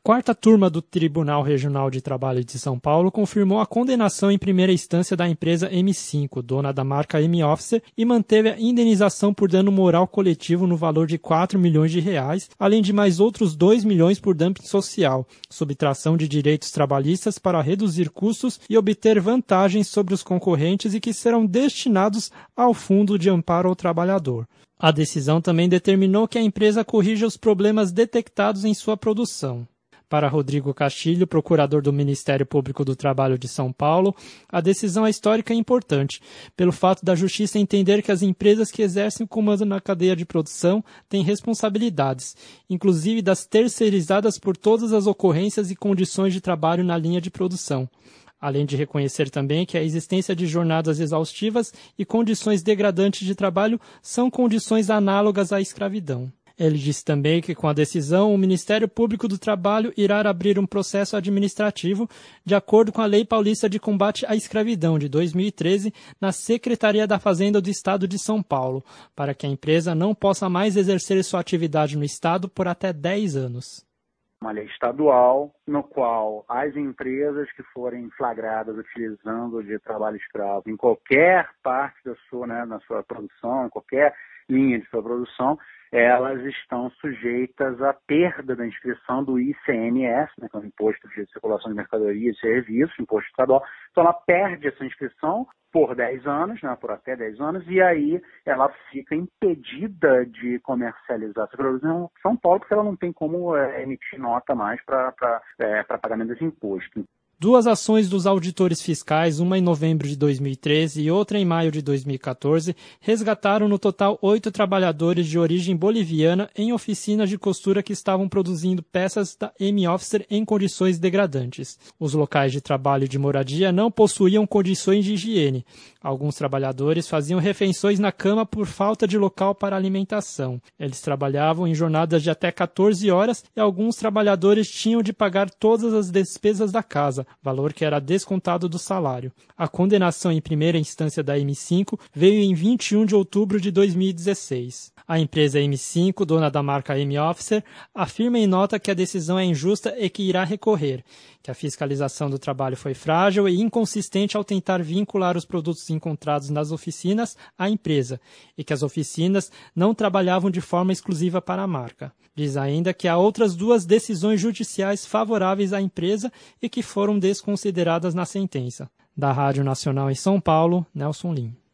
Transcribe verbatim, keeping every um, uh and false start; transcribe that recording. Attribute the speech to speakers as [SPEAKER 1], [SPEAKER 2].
[SPEAKER 1] quarta turma do Tribunal Regional de Trabalho de São Paulo confirmou a condenação em primeira instância da empresa M cinco, dona da marca M-Officer, e manteve a indenização por dano moral coletivo no valor de quatro milhões de reais, além de mais outros dois milhões por dumping social, subtração de direitos trabalhistas para reduzir custos e obter vantagens sobre os concorrentes e que serão destinados ao Fundo de Amparo ao Trabalhador. A decisão também determinou que a empresa corrija os problemas detectados em sua produção. Para Rodrigo Castilho, procurador do Ministério Público do Trabalho de São Paulo, a decisão é histórica e importante, pelo fato da Justiça entender que as empresas que exercem o comando na cadeia de produção têm responsabilidades, inclusive das terceirizadas por todas as ocorrências e condições de trabalho na linha de produção. Além de reconhecer também que a existência de jornadas exaustivas e condições degradantes de trabalho são condições análogas à escravidão. Ele disse também que, com a decisão, o Ministério Público do Trabalho irá abrir um processo administrativo de acordo com a Lei Paulista de Combate à Escravidão, de dois mil e treze, na Secretaria da Fazenda do Estado de São Paulo, para que a empresa não possa mais exercer sua atividade no Estado por até dez anos.
[SPEAKER 2] Uma lei estadual, no qual as empresas que forem flagradas utilizando de trabalho escravo em qualquer parte da sua, né, na sua produção, em qualquer linha de sua produção, elas estão sujeitas à perda da inscrição do I C M S, né, que é o Imposto de Circulação de Mercadorias e Serviços, Imposto Estadual. Então ela perde essa inscrição por dez anos, né, por até dez anos, e aí ela fica impedida de comercializar essa produção em São Paulo, porque ela não tem como é, emitir nota mais para é, pagamento desse imposto.
[SPEAKER 1] Duas ações dos auditores fiscais, uma em novembro de dois mil e treze e outra em maio de dois mil e quatorze, resgataram no total oito trabalhadores de origem boliviana em oficinas de costura que estavam produzindo peças da M-Officer em condições degradantes. Os locais de trabalho e de moradia não possuíam condições de higiene. Alguns trabalhadores faziam refeições na cama por falta de local para alimentação. Eles trabalhavam em jornadas de até quatorze horas e alguns trabalhadores tinham de pagar todas as despesas da casa, valor que era descontado do salário. A condenação em primeira instância da M cinco veio em vinte e um de outubro de dois mil e dezesseis. A empresa M cinco, dona da marca M-Officer, afirma em nota que a decisão é injusta e que irá recorrer, que a fiscalização do trabalho foi frágil e inconsistente ao tentar vincular os produtos encontrados nas oficinas à empresa, e que as oficinas não trabalhavam de forma exclusiva para a marca. Diz ainda que há outras duas decisões judiciais favoráveis à empresa e que foram desconsideradas na sentença. Da Rádio Nacional em São Paulo, Nelson Lim.